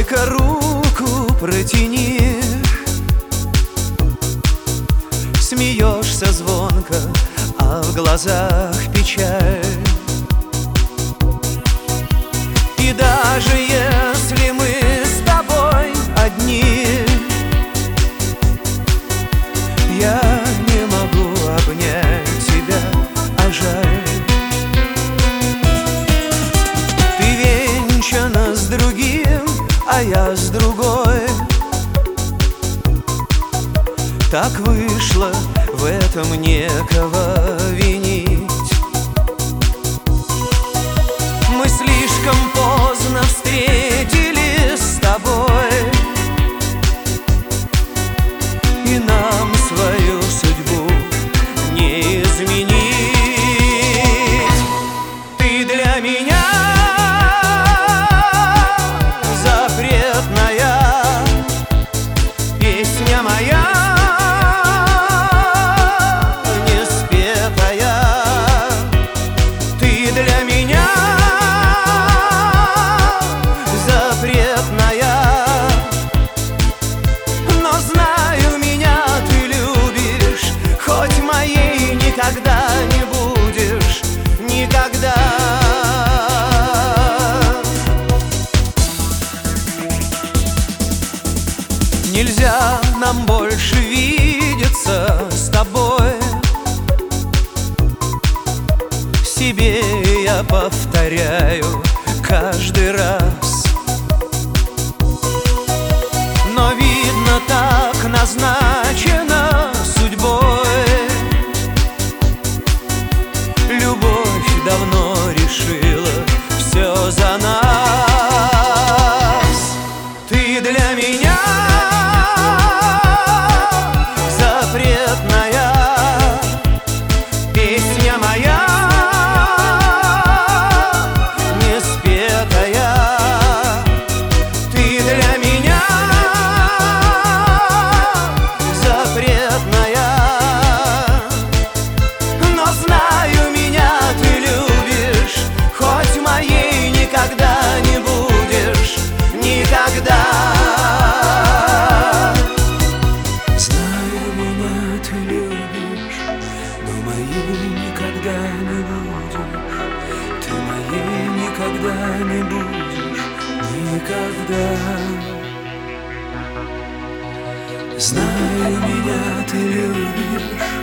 только руку протяни. Смеешься звонко, а в глазах печаль. И даже если мы с тобой одни, я не могу обнять тебя, а жаль. Ты венчана с другим, а я с другой. Так вышло, в этом некого винить. Мы слишком поздно встретились с тобой, и нам свою судьбу не изменить. Ты для меня запретная, песня моя никогда не будешь, никогда. Нельзя нам больше видеться с тобой. Себе я повторяю каждый раз, но видно, так назначено судьбой. Любовь давно решила все за нас. Ты для меня запретная, песня моя неспетая. Ты для меня запретная, но знаю, никогда не будешь, никогда. Знаю, меня ты любишь, но моей никогда не будешь. Ты моей никогда не будешь, никогда. Знаю, меня ты любишь,